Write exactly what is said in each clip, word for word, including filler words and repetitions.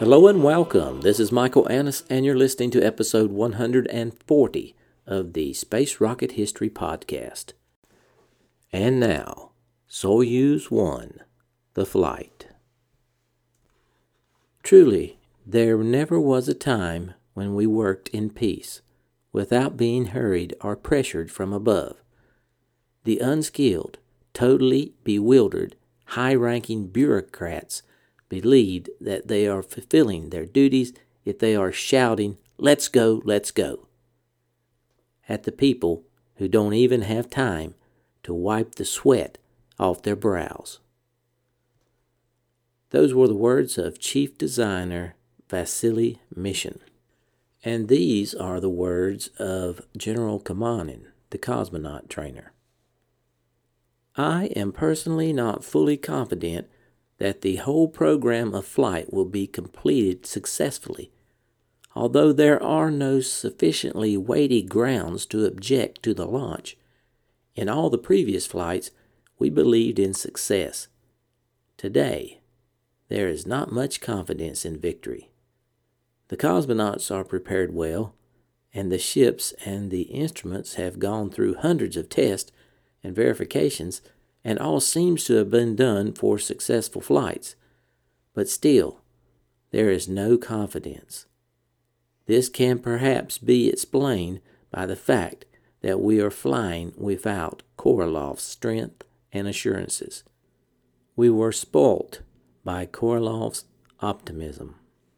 Hello and welcome. This is Michael Annis, and you're listening to episode one hundred forty of the Space Rocket History Podcast. And now, Soyuz one, the flight. Truly, there never was a time when we worked in peace, without being hurried or pressured from above. The unskilled, totally bewildered, high-ranking bureaucrats believed that they are fulfilling their duties if they are shouting, "Let's go, let's go," at the people who don't even have time to wipe the sweat off their brows. Those were the words of Chief Designer Vasily Mishin. And these are the words of General Kamanin, the cosmonaut trainer. I am personally not fully confident that the whole program of flight will be completed successfully, although there are no sufficiently weighty grounds to object to the launch. In all the previous flights, we believed in success. Today, there is not much confidence in victory. The cosmonauts are prepared well, and the ships and the instruments have gone through hundreds of tests and verifications, and all seems to have been done for successful flights. But still, there is no confidence. This can perhaps be explained by the fact that we are flying without Korolov's strength and assurances. We were spoilt by Korolov's optimism.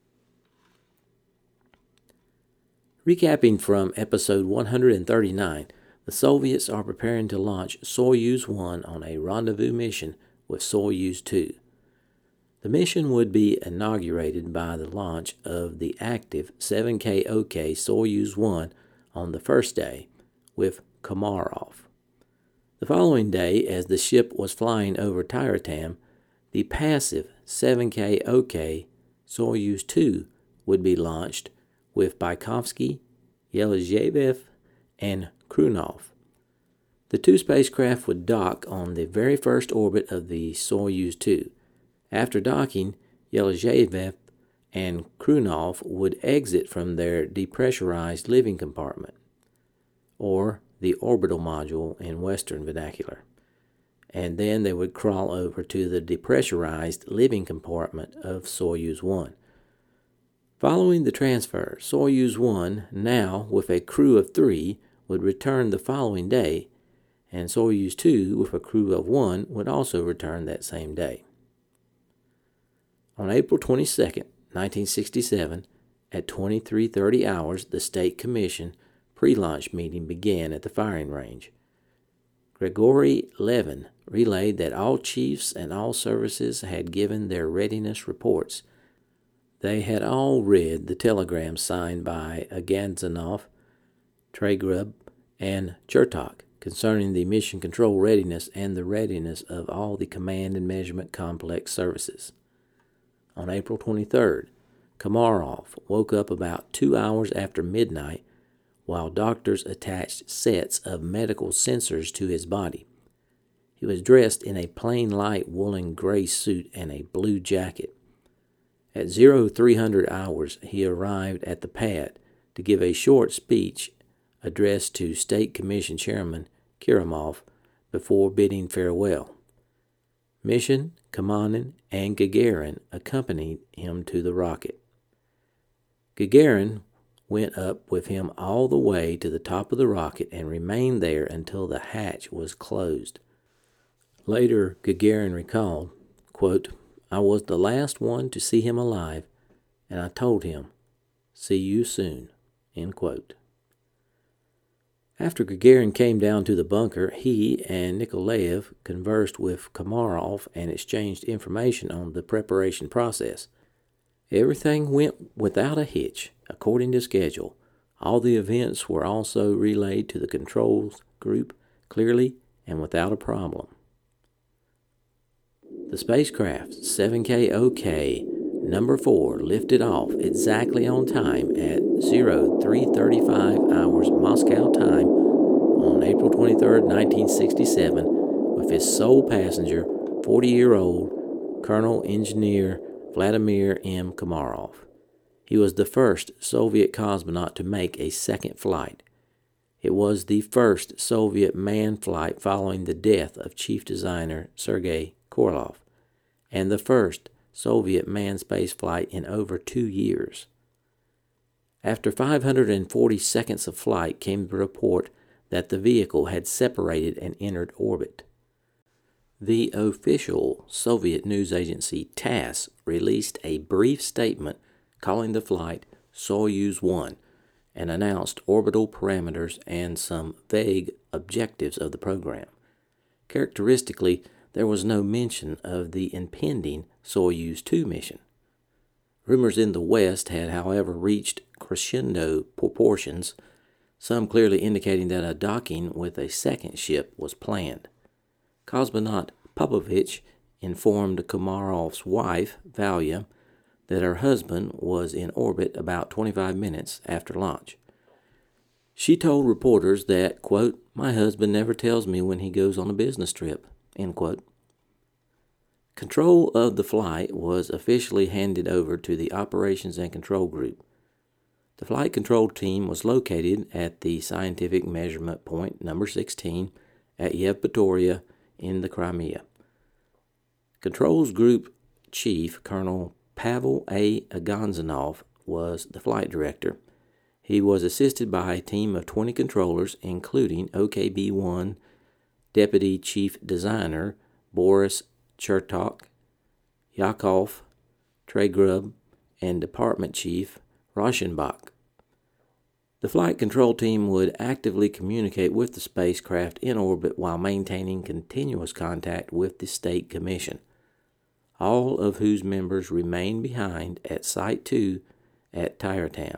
Recapping from episode one hundred thirty-nine, the Soviets are preparing to launch Soyuz one on a rendezvous mission with Soyuz two. The mission would be inaugurated by the launch of the active seven K O K Soyuz one on the first day with Komarov. The following day, as the ship was flying over Tyuratam, the passive seven K O K Soyuz two would be launched with Bykovsky, Yelizhev, and Krunov. The two spacecraft would dock on the very first orbit of the Soyuz two. After docking, Yelizhev and Krunov would exit from their depressurized living compartment, or the orbital module in Western vernacular, and then they would crawl over to the depressurized living compartment of Soyuz one. Following the transfer, Soyuz one, now with a crew of three, would return the following day, and Soyuz two, with a crew of one, would also return that same day. On April twenty-second, nineteen sixty-seven, at twenty-three thirty hours, the State Commission pre-launch meeting began at the firing range. Grigory Levin relayed that all chiefs and all services had given their readiness reports. They had all read the telegram signed by Agadzhanov, Tregrub, and Chertok concerning the mission control readiness and the readiness of all the command and measurement complex services. On April twenty-third, Komarov woke up about two hours after midnight while doctors attached sets of medical sensors to his body. He was dressed in a plain light woolen gray suit and a blue jacket. At three hundred hours, he arrived at the pad to give a short speech addressed to State Commission Chairman Kerimov before bidding farewell. Mishin, Kamanin, and Gagarin accompanied him to the rocket. Gagarin went up with him all the way to the top of the rocket and remained there until the hatch was closed. Later, Gagarin recalled, quote, "I was the last one to see him alive, and I told him, 'See you soon,'" end quote. After Gagarin came down to the bunker, he and Nikolaev conversed with Komarov and exchanged information on the preparation process. Everything went without a hitch, according to schedule. All the events were also relayed to the controls group clearly and without a problem. The spacecraft seven K O K number four lifted off exactly on time at three thirty-five hours Moscow time on April twenty-third, nineteen sixty-seven, with his sole passenger, forty-year-old Colonel Engineer Vladimir M. Komarov. He was the first Soviet cosmonaut to make a second flight. It was the first Soviet manned flight following the death of chief designer Sergei Korolev, and the first Soviet manned space flight in over two years. After five hundred forty seconds of flight came the report that the vehicle had separated and entered orbit. The official Soviet news agency TASS released a brief statement calling the flight Soyuz one and announced orbital parameters and some vague objectives of the program. Characteristically, there was no mention of the impending Soyuz two mission. Rumors in the West had, however, reached crescendo proportions, some clearly indicating that a docking with a second ship was planned. Cosmonaut Popovich informed Komarov's wife, Valia, that her husband was in orbit about twenty-five minutes after launch. She told reporters that, quote, "My husband never tells me when he goes on a business trip," end quote. Control of the flight was officially handed over to the Operations and Control Group. The flight control team was located at the Scientific Measurement Point number sixteen at Yevpatoria in the Crimea. Controls Group Chief Colonel Pavel A. Aganzanov was the flight director. He was assisted by a team of twenty controllers, including O K B one Deputy Chief Designer Boris Chertok, Yakov Tregrub, and Department Chief Rauschenbach. The flight control team would actively communicate with the spacecraft in orbit while maintaining continuous contact with the State Commission, all of whose members remained behind at Site two at Tyuratam.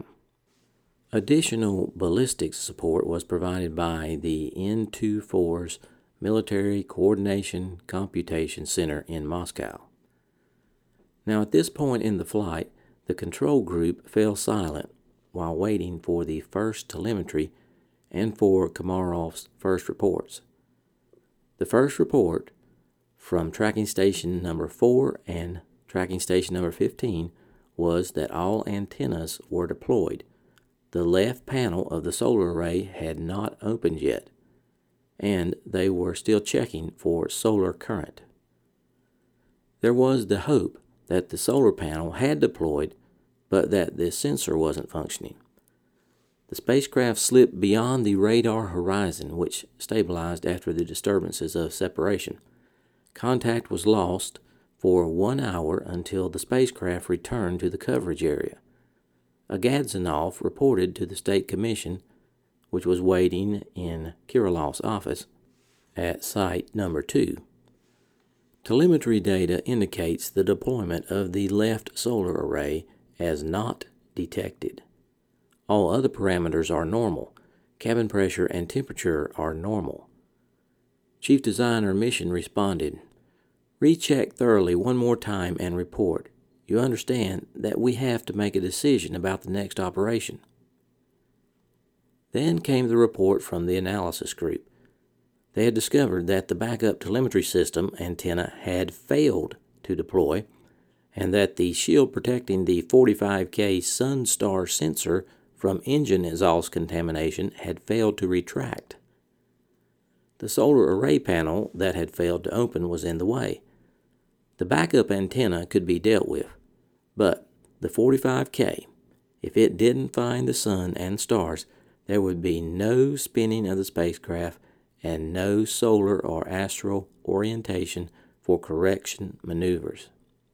Additional ballistics support was provided by the N twenty-four's Military Coordination Computation Center in Moscow. Now, at this point in the flight, the control group fell silent while waiting for the first telemetry and for Komarov's first reports. The first report from tracking station number four and tracking station number fifteen was that all antennas were deployed. The left panel of the solar array had not opened yet, and they were still checking for solar current. There was the hope that the solar panel had deployed, but that the sensor wasn't functioning. The spacecraft slipped beyond the radar horizon, which stabilized after the disturbances of separation. Contact was lost for one hour until the spacecraft returned to the coverage area. Aganzanov reported to the State Commission, which was waiting in Kirilov's office at site number two. Telemetry data indicates the deployment of the left solar array as not detected. All other parameters are normal. Cabin pressure and temperature are normal. Chief Designer Mission responded, "Recheck thoroughly one more time and report. You understand that we have to make a decision about the next operation." Then came the report from the analysis group. They had discovered that the backup telemetry system antenna had failed to deploy, and that the shield protecting the forty-five K Sunstar sensor from engine exhaust contamination had failed to retract. The solar array panel that had failed to open was in the way. The backup antenna could be dealt with, but the forty-five K, if it didn't find the sun and stars, there would be no spinning of the spacecraft and no solar or astral orientation for correction maneuvers.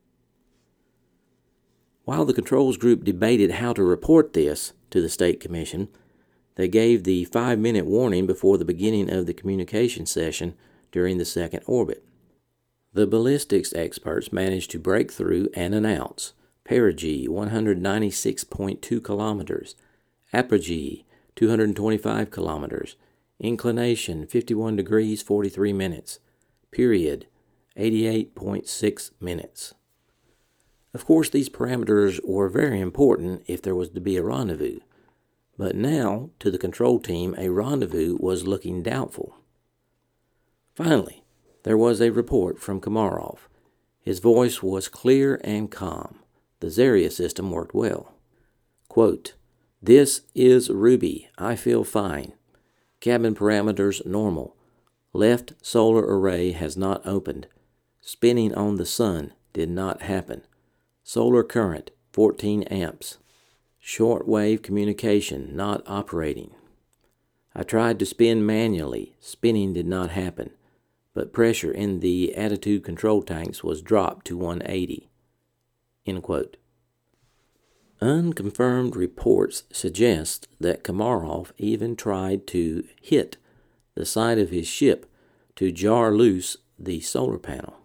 While the controls group debated how to report this to the State Commission, they gave the five-minute warning before the beginning of the communication session during the second orbit. The ballistics experts managed to break through and announce perigee one hundred ninety-six point two kilometers, apogee two hundred twenty-five kilometers, inclination fifty-one degrees forty-three minutes, period eighty-eight point six minutes. Of course, these parameters were very important if there was to be a rendezvous, but now, to the control team, a rendezvous was looking doubtful. Finally, there was a report from Komarov. His voice was clear and calm. The Zarya system worked well. Quote, "This is Ruby. I feel fine. Cabin parameters normal. Left solar array has not opened. Spinning on the sun did not happen. Solar current fourteen amps. Shortwave communication not operating. I tried to spin manually. Spinning did not happen, but pressure in the attitude control tanks was dropped to one eighty. End quote. Unconfirmed reports suggest that Komarov even tried to hit the side of his ship to jar loose the solar panel.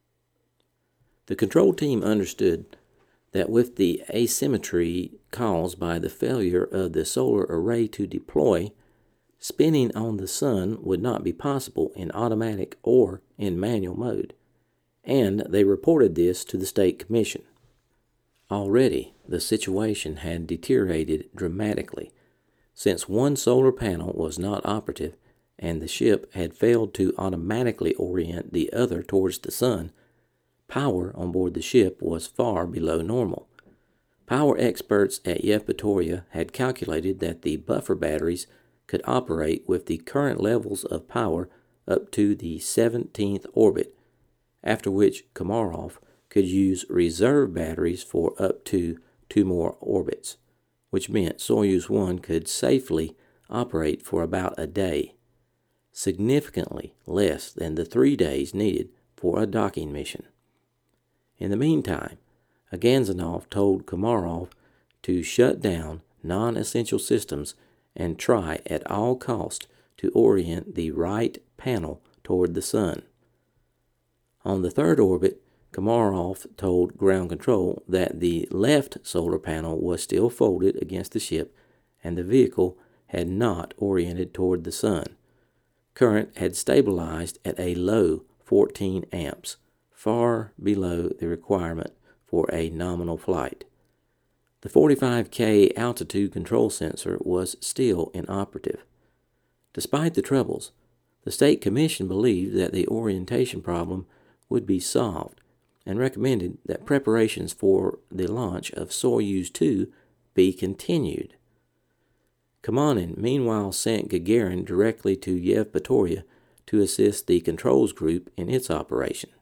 The control team understood that with the asymmetry caused by the failure of the solar array to deploy, spinning on the sun would not be possible in automatic or in manual mode, and they reported this to the State Commission. Already, the situation had deteriorated dramatically, since one solar panel was not operative and the ship had failed to automatically orient the other towards the sun. Power on board the ship was far below normal. Power experts at Yevpatoria had calculated that the buffer batteries could operate with the current levels of power up to the seventeenth orbit, after which Komarov could use reserve batteries for up to two more orbits, which meant Soyuz one could safely operate for about a day, significantly less than the three days needed for a docking mission. In the meantime, Agadzhanov told Komarov to shut down non-essential systems and try at all costs to orient the right panel toward the sun. On the third orbit, Komarov told ground control that the left solar panel was still folded against the ship and the vehicle had not oriented toward the sun. Current had stabilized at a low fourteen amps, far below the requirement for a nominal flight. The forty-five K altitude control sensor was still inoperative. Despite the troubles, the State Commission believed that the orientation problem would be solved and recommended that preparations for the launch of Soyuz two be continued. Kamanin meanwhile sent Gagarin directly to Yevpatoria to assist the controls group in its operation.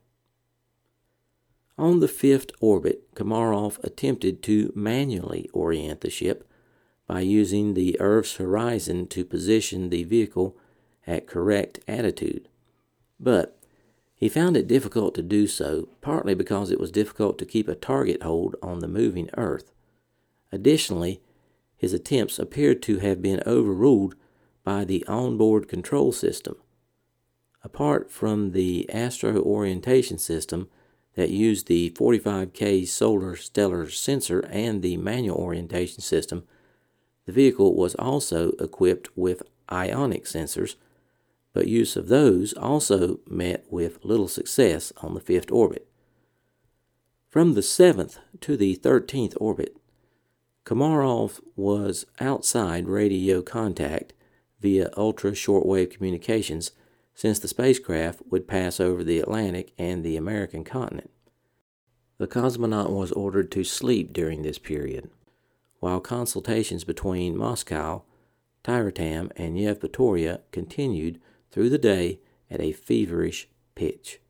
On the fifth orbit, Komarov attempted to manually orient the ship by using the Earth's horizon to position the vehicle at correct attitude, but he found it difficult to do so, partly because it was difficult to keep a target hold on the moving Earth. Additionally, his attempts appeared to have been overruled by the onboard control system. Apart from the astro orientation system that used the forty-five K solar stellar sensor and the manual orientation system, the vehicle was also equipped with ionic sensors, but use of those also met with little success on the fifth orbit. From the seventh to the thirteenth orbit, Komarov was outside radio contact via ultra-shortwave communications, since the spacecraft would pass over the Atlantic and the American continent. The cosmonaut was ordered to sleep during this period, while consultations between Moscow, Tyuratam, and Yevpatoria continued through the day at a feverish pitch.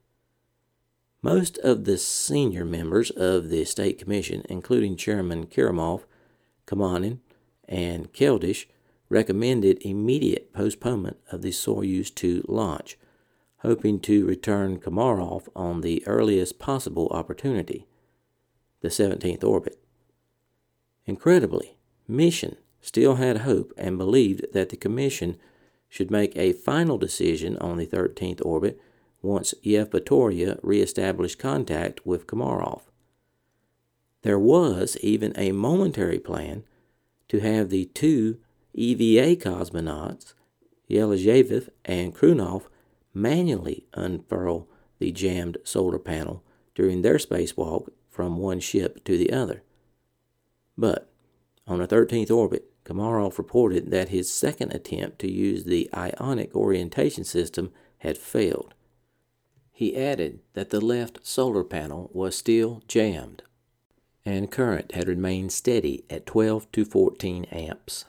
Most of the senior members of the State Commission, including Chairman Kerimov, Kamanin, and Keldysh, recommended immediate postponement of the Soyuz two launch, hoping to return Komarov on the earliest possible opportunity, the seventeenth orbit. Incredibly, Mission still had hope and believed that the Commission should make a final decision on the thirteenth orbit once Yevpatoria reestablished contact with Komarov. There was even a momentary plan to have the two E V A cosmonauts, Yelizhev and Krunov, manually unfurl the jammed solar panel during their spacewalk from one ship to the other. But on the thirteenth orbit, Komarov reported that his second attempt to use the ionic orientation system had failed. he added that the left solar panel was still jammed, and current had remained steady at twelve to fourteen amps.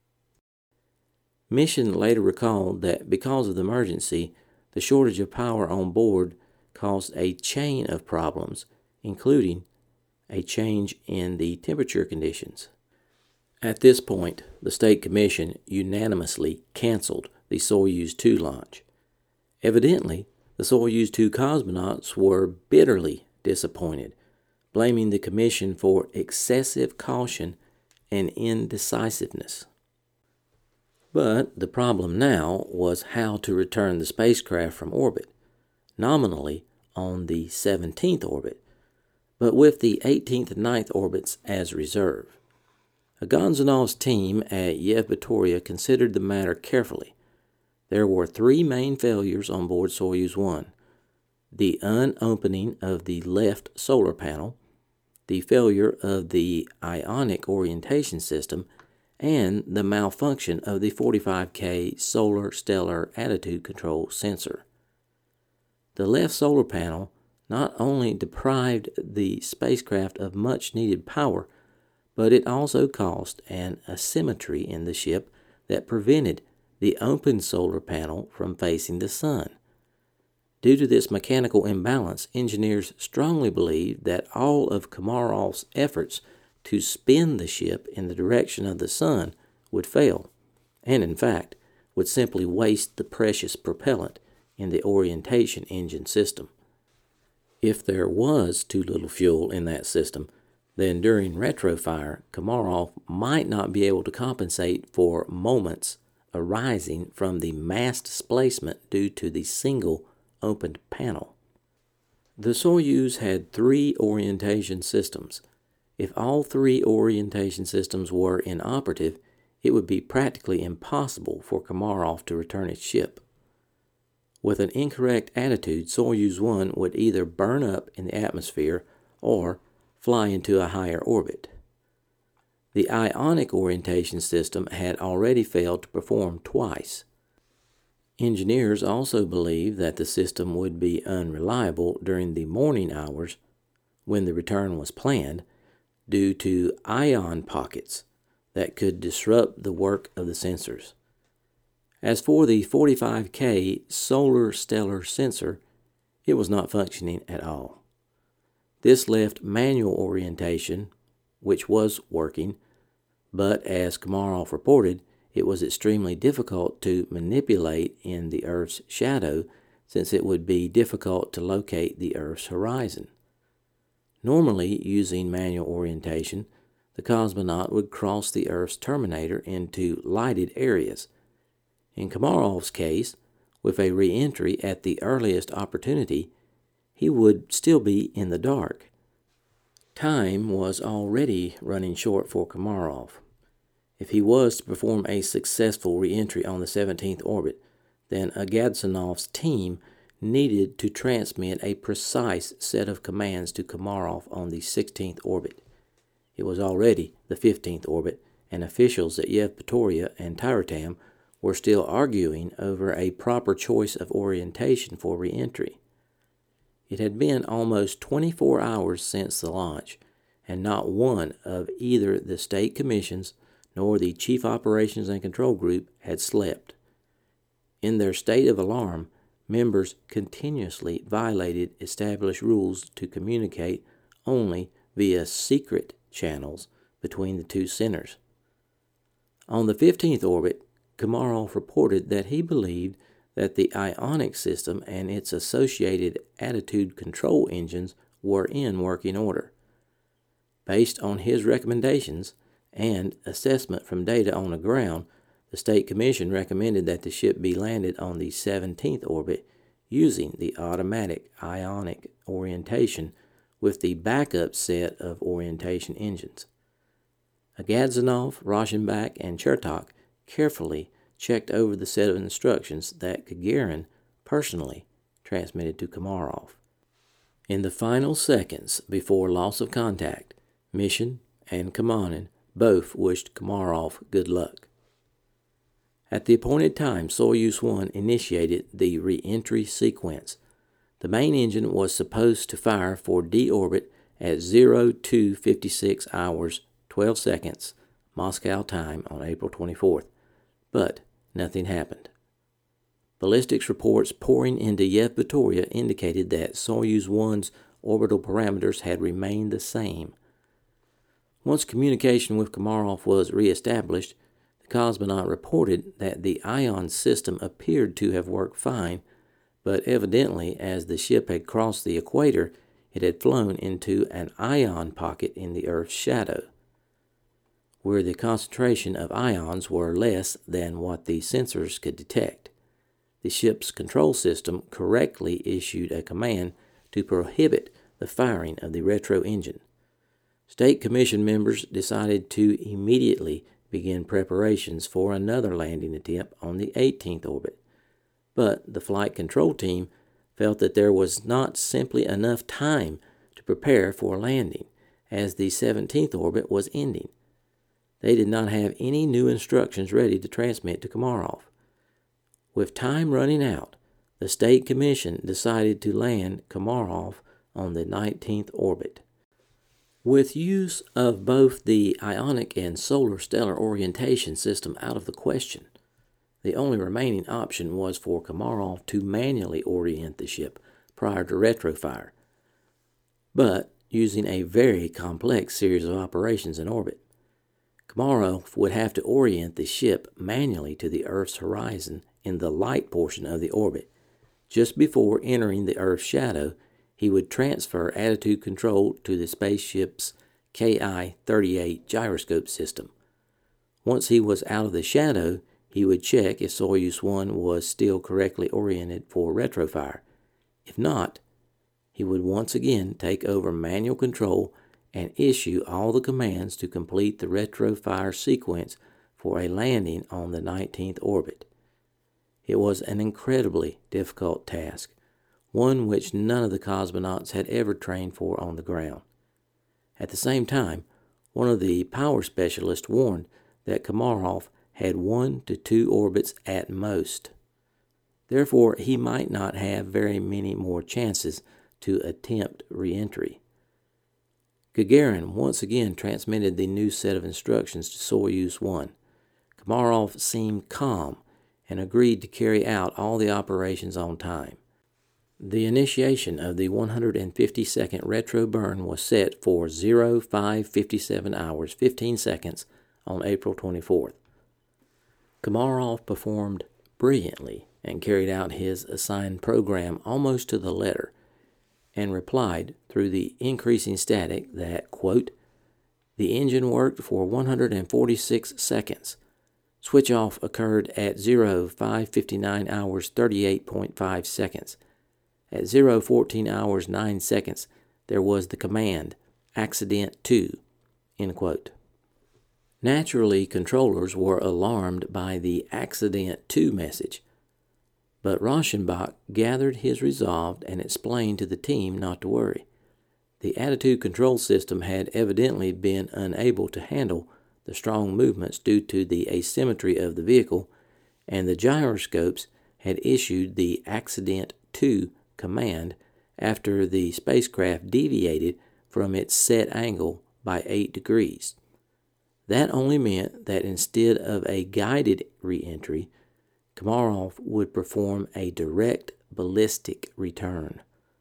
Mission later recalled that because of the emergency, the shortage of power on board caused a chain of problems, including a change in the temperature conditions. At this point, the State Commission unanimously canceled the Soyuz two launch. Evidently, the Soyuz two cosmonauts were bitterly disappointed, blaming the Commission for excessive caution and indecisiveness. But the problem now was how to return the spacecraft from orbit, nominally on the seventeenth orbit, but with the eighteenth and ninth orbits as reserve. Agazonov's team at Yevpatoria considered the matter carefully. There were three main failures on board Soyuz one: the unopening of the left solar panel, the failure of the ionic orientation system, and the malfunction of the forty-five K solar stellar attitude control sensor. The left solar panel not only deprived the spacecraft of much-needed power, but it also caused an asymmetry in the ship that prevented the open solar panel from facing the sun. Due to this mechanical imbalance, engineers strongly believed that all of Komarov's efforts to spin the ship in the direction of the sun would fail, and in fact, would simply waste the precious propellant in the orientation engine system. If there was too little fuel in that system, then during retrofire, Komarov might not be able to compensate for moments arising from the mass displacement due to the single opened panel. The Soyuz had three orientation systems. If all three orientation systems were inoperative, it would be practically impossible for Komarov to return its ship. With an incorrect attitude, Soyuz one would either burn up in the atmosphere or fly into a higher orbit. The ionic orientation system had already failed to perform twice. Engineers also believed that the system would be unreliable during the morning hours when the return was planned due to ion pockets that could disrupt the work of the sensors. As for the forty-five K solar stellar sensor, it was not functioning at all. This left manual orientation, which was working, but as Komarov reported, it was extremely difficult to manipulate in the Earth's shadow since it would be difficult to locate the Earth's horizon. Normally, using manual orientation, the cosmonaut would cross the Earth's terminator into lighted areas. In Komarov's case, with a re-entry at the earliest opportunity, he would still be in the dark. Time was already running short for Komarov. If he was to perform a successful re-entry on the seventeenth orbit, then Agazonov's team needed to transmit a precise set of commands to Komarov on the sixteenth orbit. It was already the fifteenth orbit, and officials at Yevpatoria and Tyuratam were still arguing over a proper choice of orientation for re-entry. It had been almost twenty-four hours since the launch, and not one of either the state commissions nor the Chief Operations and Control Group had slept. In their state of alarm, members continuously violated established rules to communicate only via secret channels between the two centers. On the fifteenth orbit, Komarov reported that he believed that the ionic system and its associated attitude control engines were in working order. Based on his recommendations and assessment from data on the ground, the State Commission recommended that the ship be landed on the seventeenth orbit using the automatic ionic orientation with the backup set of orientation engines. Agadzanov, Rauschenbach, and Chertok carefully checked over the set of instructions that Gagarin personally transmitted to Komarov. In the final seconds before loss of contact, Mission and Kamanin both wished Komarov good luck. At the appointed time, Soyuz one initiated the re-entry sequence. The main engine was supposed to fire for deorbit at zero two fifty-six hours twelve seconds Moscow time on April twenty-fourth, but nothing happened. Ballistics reports pouring into Yevpatoria indicated that Soyuz one's orbital parameters had remained the same. Once communication with Komarov was reestablished, the cosmonaut reported that the ion system appeared to have worked fine, but evidently, as the ship had crossed the equator, it had flown into an ion pocket in the Earth's shadow, where the concentration of ions were less than what the sensors could detect. The ship's control system correctly issued a command to prohibit the firing of the retro engine. State Commission members decided to immediately begin preparations for another landing attempt on the eighteenth orbit, but the flight control team felt that there was not simply enough time to prepare for landing, as the seventeenth orbit was ending. They did not have any new instructions ready to transmit to Komarov. With time running out, the State Commission decided to land Komarov on the nineteenth orbit. With use of both the ionic and solar stellar orientation system out of the question, the only remaining option was for Komarov to manually orient the ship prior to retrofire, but using a very complex series of operations in orbit. Komarov would have to orient the ship manually to the Earth's horizon in the light portion of the orbit. Just before entering the Earth's shadow, he would transfer attitude control to the spaceship's K I thirty-eight gyroscope system. Once he was out of the shadow, he would check if Soyuz one was still correctly oriented for retrofire. If not, he would once again take over manual control and issue all the commands to complete the retrofire sequence for a landing on the nineteenth orbit. It was an incredibly difficult task, one which none of the cosmonauts had ever trained for on the ground. At the same time, one of the power specialists warned that Komarov had one to two orbits at most. Therefore, he might not have very many more chances to attempt re-entry. Gagarin once again transmitted the new set of instructions to Soyuz one. Komarov seemed calm and agreed to carry out all the operations on time. The initiation of the one hundred fifty-second retro burn was set for zero five fifty-seven hours fifteen seconds on April twenty-fourth. Komarov performed brilliantly and carried out his assigned program almost to the letter, and replied through the increasing static that, quote, "The engine worked for one hundred forty-six seconds. Switch off occurred at zero five fifty-nine hours thirty-eight point five seconds. At zero fourteen hours nine seconds, there was the command, accident two," end quote. Naturally, controllers were alarmed by the accident two message, but Rauschenbach gathered his resolve and explained to the team not to worry. The attitude control system had evidently been unable to handle the strong movements due to the asymmetry of the vehicle, and the gyroscopes had issued the accident two command after the spacecraft deviated from its set angle by eight degrees. That only meant that instead of a guided re-entry, Komarov would perform a direct ballistic return.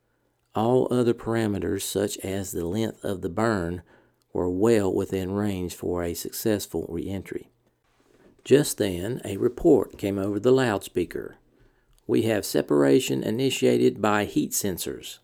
All other parameters, such as the length of the burn, were well within range for a successful re-entry. Just then, a report came over the loudspeaker. "We have separation initiated by heat sensors."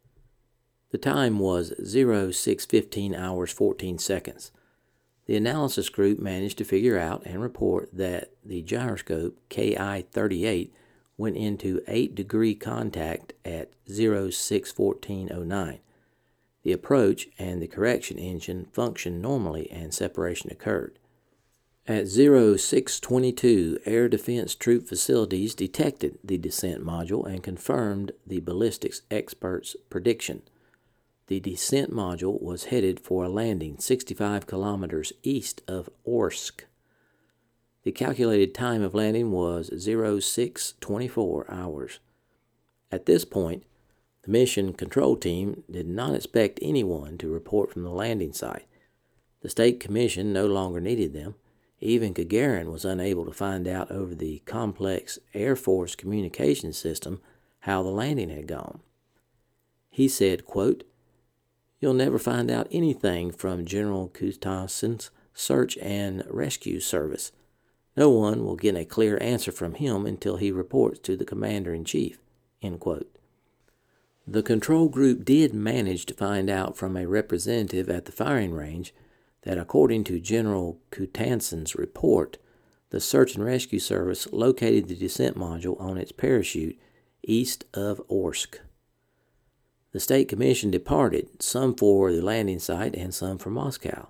The time was zero six fifteen hours fourteen seconds. The analysis group managed to figure out and report that the gyroscope K I thirty-eight went into eight degree contact at zero six fourteen oh nine. The approach and the correction engine functioned normally and separation occurred. At zero six twenty-two, Air Defense Troop Facilities detected the descent module and confirmed the ballistics expert's prediction. The descent module was headed for a landing sixty-five kilometers east of Orsk. The calculated time of landing was zero six twenty-four hours. At this point, The mission control team did not expect anyone to report from the landing site. The State Commission no longer needed them. Even Gagarin was unable to find out over the complex Air Force communication system how the landing had gone. He said, quote, "You'll never find out anything from General Kutasin's search and rescue service. No one will get a clear answer from him until he reports to the commander-in-chief," end quote. The control group did manage to find out from a representative at the firing range that according to General Kutasin's report, the search and rescue service located the descent module on its parachute east of Orsk. The State Commission departed, some for the landing site and some for Moscow.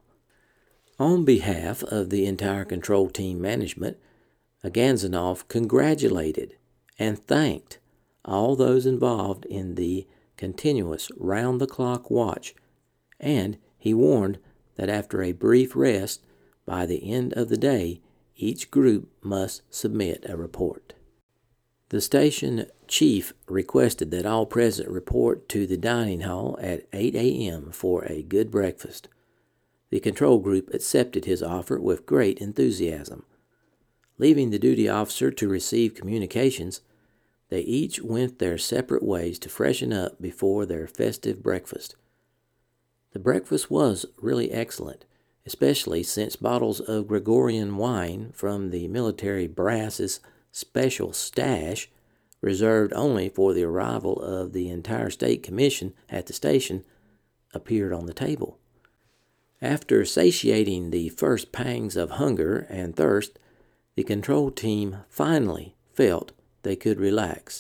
On behalf of the entire control team management, Agadzhanov congratulated and thanked all those involved in the continuous round-the-clock watch, and he warned that after a brief rest, by the end of the day, each group must submit a report. The station chief requested that all present report to the dining hall at eight a.m. for a good breakfast. The control group accepted his offer with great enthusiasm. Leaving the duty officer to receive communications, they each went their separate ways to freshen up before their festive breakfast. The breakfast was really excellent, especially since bottles of Gregorian wine from the military brass's special stash, reserved only for the arrival of the entire State Commission at the station, appeared on the table. After satiating the first pangs of hunger and thirst, the control team finally felt they could relax.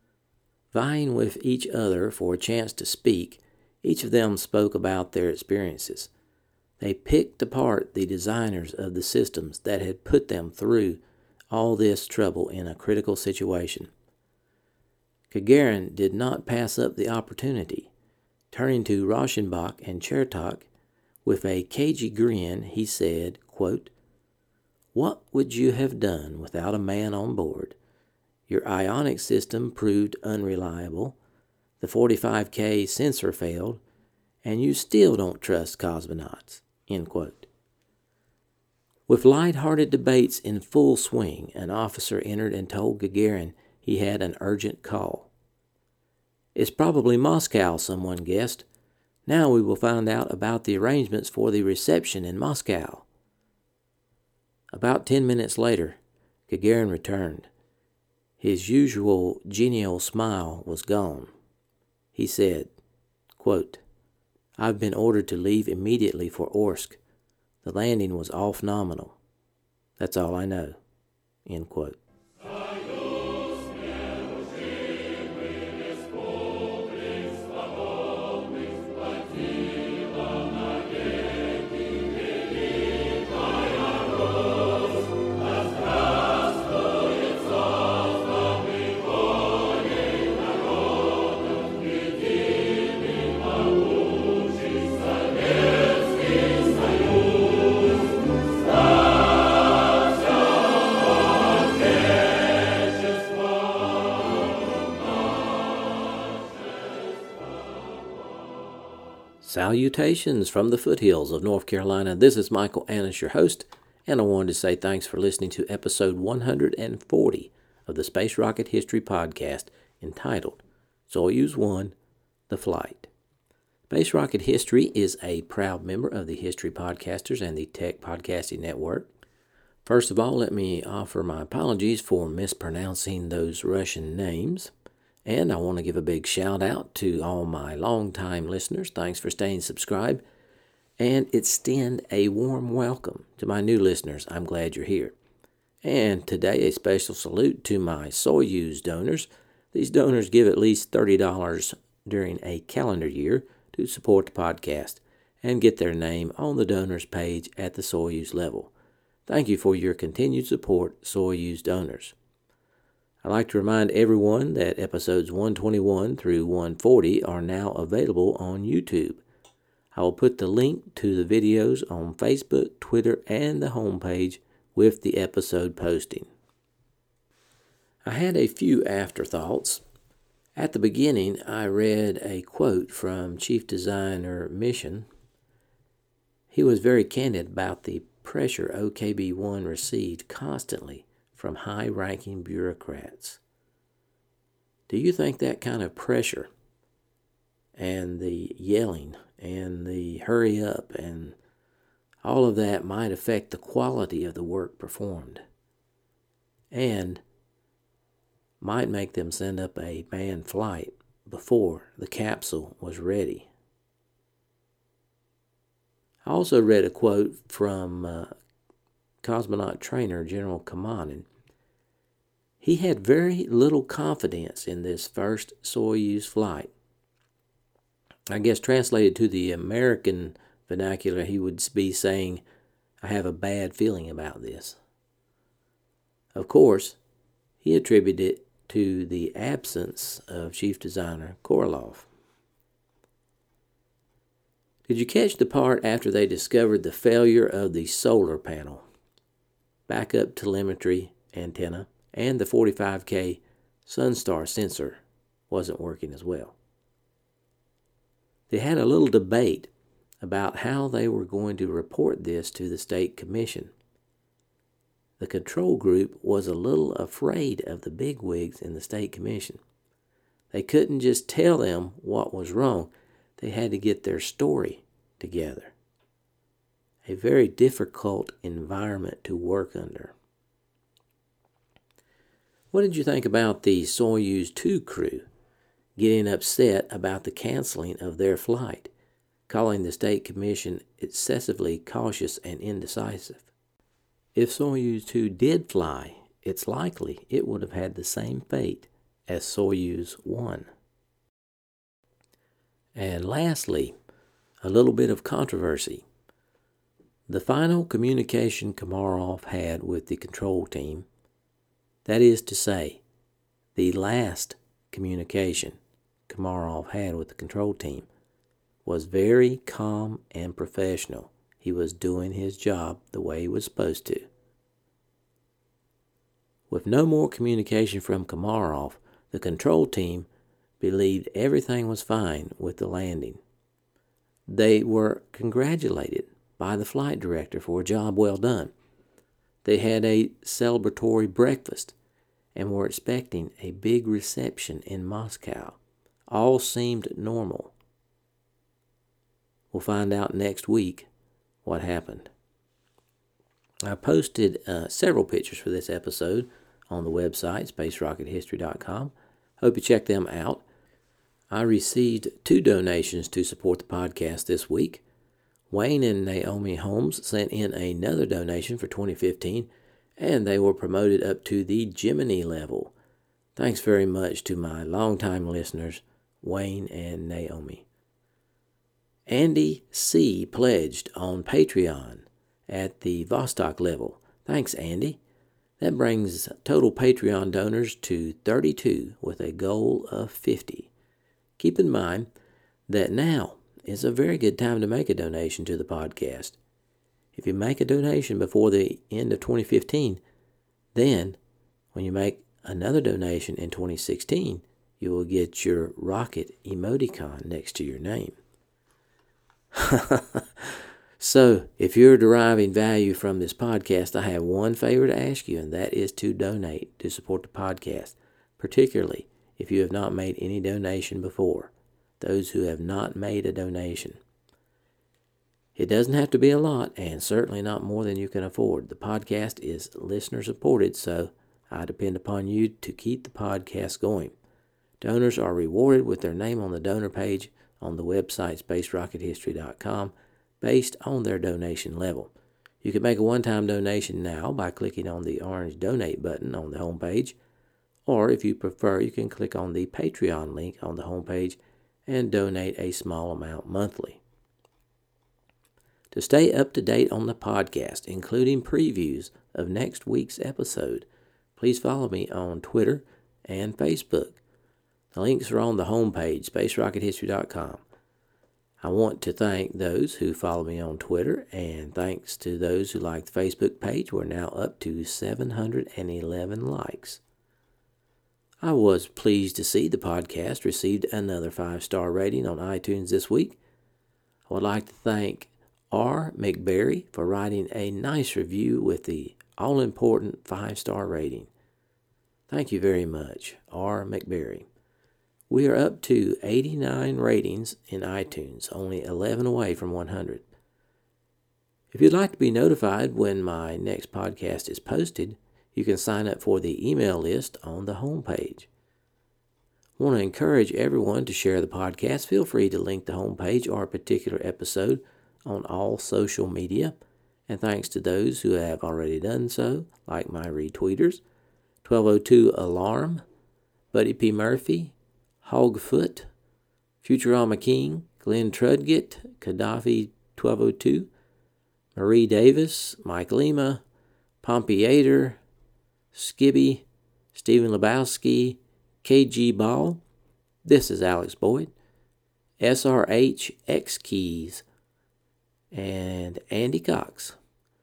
Vying with each other for a chance to speak, each of them spoke about their experiences. They picked apart the designers of the systems that had put them through all this trouble in a critical situation. Gagarin did not pass up the opportunity. Turning to Rauschenbach and Chertok, with a cagey grin, he said, quote, "What would you have done without a man on board? Your ionic system proved unreliable, the forty-five K sensor failed, and you still don't trust cosmonauts," end quote. With light-hearted debates in full swing, an officer entered and told Gagarin he had an urgent call. "It's probably Moscow," someone guessed. "Now we will find out about the arrangements for the reception in Moscow." About ten minutes later, Gagarin returned. His usual genial smile was gone. He said, quote, "I've been ordered to leave immediately for Orsk. The landing was off nominal. That's all I know," end quote. Salutations from the foothills of North Carolina. This is Michael Annis, your host, and I wanted to say thanks for listening to episode one hundred forty of the Space Rocket History Podcast, entitled Soyuz one, The Flight. Space Rocket History is a proud member of the History Podcasters and the Tech Podcasting Network. First of all, let me offer my apologies for mispronouncing those Russian names. And I want to give a big shout out to all my longtime listeners. Thanks for staying subscribed. And extend a warm welcome to my new listeners. I'm glad you're here. And today, a special salute to my Soyuz donors. These donors give at least thirty dollars during a calendar year to support the podcast and get their name on the donors page at the Soyuz level. Thank you for your continued support, Soyuz donors. I'd like to remind everyone that episodes one twenty-one through one forty are now available on YouTube. I will put the link to the videos on Facebook, Twitter, and the homepage with the episode posting. I had a few afterthoughts At the beginning, I read a quote from Chief Designer Mission. He was very candid about the pressure O K B one received constantly from high-ranking bureaucrats. Do you think that kind of pressure and the yelling and the hurry up and all of that might affect the quality of the work performed and might make them send up a manned flight before the capsule was ready? I also read a quote from uh, cosmonaut trainer General Kamanin. He had very little confidence in this first Soyuz flight. I guess translated to the American vernacular, he would be saying, I have a bad feeling about this. Of course, he attributed it to the absence of Chief Designer Korolev. Did you catch the part after they discovered the failure of the solar panel, backup telemetry antenna, and the forty-five K Sunstar sensor wasn't working as well? They had a little debate about how they were going to report this to the state commission. The control group was a little afraid of the bigwigs in the state commission. They couldn't just tell them what was wrong. They had to get their story together. A very difficult environment to work under. What did you think about the Soyuz two crew getting upset about the canceling of their flight, calling the state commission excessively cautious and indecisive? If Soyuz two did fly, it's likely it would have had the same fate as Soyuz one. And lastly, a little bit of controversy. The final communication Komarov had with the control team, that is to say, the last communication Komarov had with the control team, was very calm and professional. He was doing his job the way he was supposed to. With no more communication from Komarov, the control team believed everything was fine with the landing. They were congratulated by the flight director for a job well done. They had a celebratory breakfast and were expecting a big reception in Moscow. All seemed normal. We'll find out next week what happened. I posted uh, several pictures for this episode on the website, space rocket history dot com. Hope you check them out. I received two donations to support the podcast this week. Wayne and Naomi Holmes sent in another donation for twenty fifteen, and they were promoted up to the Gemini level. Thanks very much to my longtime listeners, Wayne and Naomi. Andy C. pledged on Patreon at the Vostok level. Thanks, Andy. That brings total Patreon donors to thirty-two with a goal of fifty. Keep in mind that now is a very good time to make a donation to the podcast. If you make a donation before the end of twenty fifteen, then when you make another donation in twenty sixteen, you will get your rocket emoticon next to your name. So, if you're deriving value from this podcast, I have one favor to ask you, and that is to donate to support the podcast, particularly if you have not made any donation before, those who have not made a donation. It doesn't have to be a lot, and certainly not more than you can afford. The podcast is listener-supported, so I depend upon you to keep the podcast going. Donors are rewarded with their name on the donor page on the website, space rocket history dot com, based on their donation level. You can make a one-time donation now by clicking on the orange donate button on the homepage, or if you prefer, you can click on the Patreon link on the homepage and donate a small amount monthly. To stay up to date on the podcast, including previews of next week's episode, please follow me on Twitter and Facebook. The links are on the homepage, space rocket history dot com. I want to thank those who follow me on Twitter, and thanks to those who like the Facebook page. We're now up to seven hundred eleven likes. I was pleased to see the podcast received another five-star rating on iTunes this week. I would like to thank R. McBerry for writing a nice review with the all-important five-star rating. Thank you very much, R. McBerry. We are up to eighty-nine ratings in iTunes, only eleven away from one hundred. If you'd like to be notified when my next podcast is posted, you can sign up for the email list on the homepage. I want to encourage everyone to share the podcast. Feel free to link the homepage or a particular episode on all social media. And thanks to those who have already done so, like my retweeters, twelve oh two Alarm, Buddy P. Murphy, Hogfoot, Futurama King, Glenn Trudgett, Gaddafi twelve oh two, Marie Davis, Mike Lima, Pompey Skibby, Stephen Lebowski, K G Ball. This is Alex Boyd, S R H X Keys, and Andy Cox.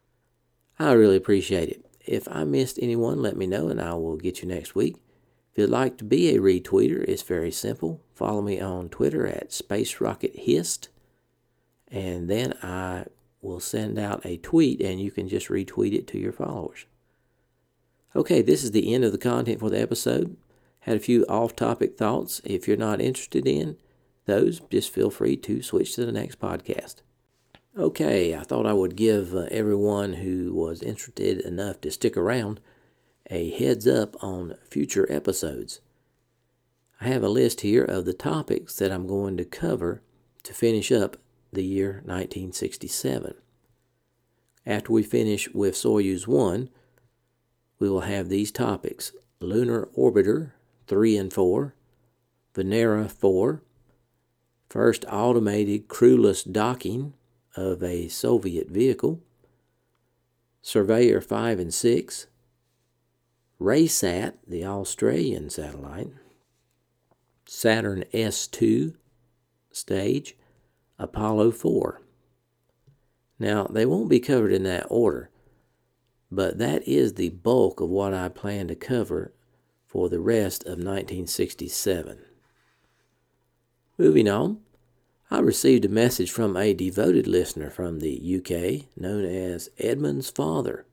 I really appreciate it. If I missed anyone, let me know and I will get you next week. If you'd like to be a retweeter, it's very simple. Follow me on Twitter at Space Rocket Hist, and then I will send out a tweet and you can just retweet it to your followers. Okay, this is the end of the content for the episode. Had a few off-topic thoughts. If you're not interested in those, just feel free to switch to the next podcast. Okay, I thought I would give uh, everyone who was interested enough to stick around a heads up on future episodes. I have a list here of the topics that I'm going to cover to finish up the year nineteen sixty-seven. After we finish with Soyuz one, we will have these topics: Lunar Orbiter three and four, Venera four, first automated crewless docking of a Soviet vehicle, Surveyor five and six, RaySat, the Australian satellite, Saturn S two stage, Apollo four. Now, they won't be covered in that order, but that is the bulk of what I plan to cover for the rest of nineteen sixty-seven. Moving on, I received a message from a devoted listener from the U K known as Edmund's father.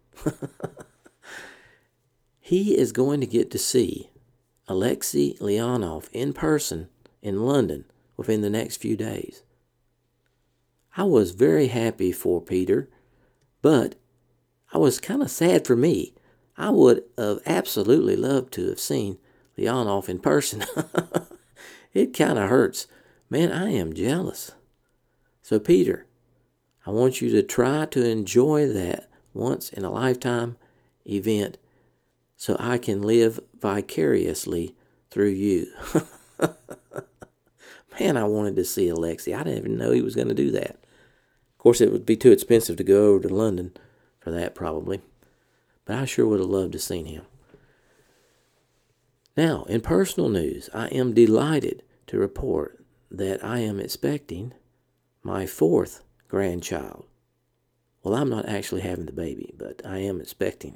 He is going to get to see Alexei Leonov in person in London within the next few days. I was very happy for Peter, but I was kind of sad for me. I would have absolutely loved to have seen Leonov in person. It kind of hurts. Man, I am jealous. So, Peter, I want you to try to enjoy that once-in-a-lifetime event so I can live vicariously through you. Man, I wanted to see Alexei. I didn't even know he was going to do that. Of course, it would be too expensive to go over to London for that, probably. But I sure would have loved to have seen him. Now, in personal news, I am delighted to report that I am expecting my fourth grandchild. Well, I'm not actually having the baby, but I am expecting.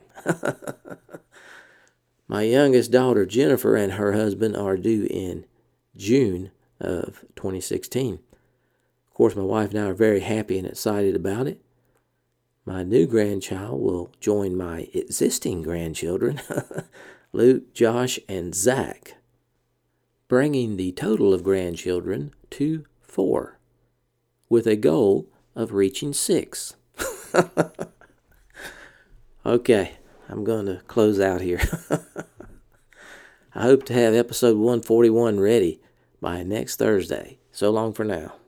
My youngest daughter, Jennifer, and her husband are due in June of twenty sixteen. Of course, my wife and I are very happy and excited about it. My new grandchild will join my existing grandchildren, Luke, Josh, and Zach, bringing the total of grandchildren to four, with a goal of reaching six. Okay, I'm going to close out here. I hope to have episode one forty-one ready by next Thursday. So long for now.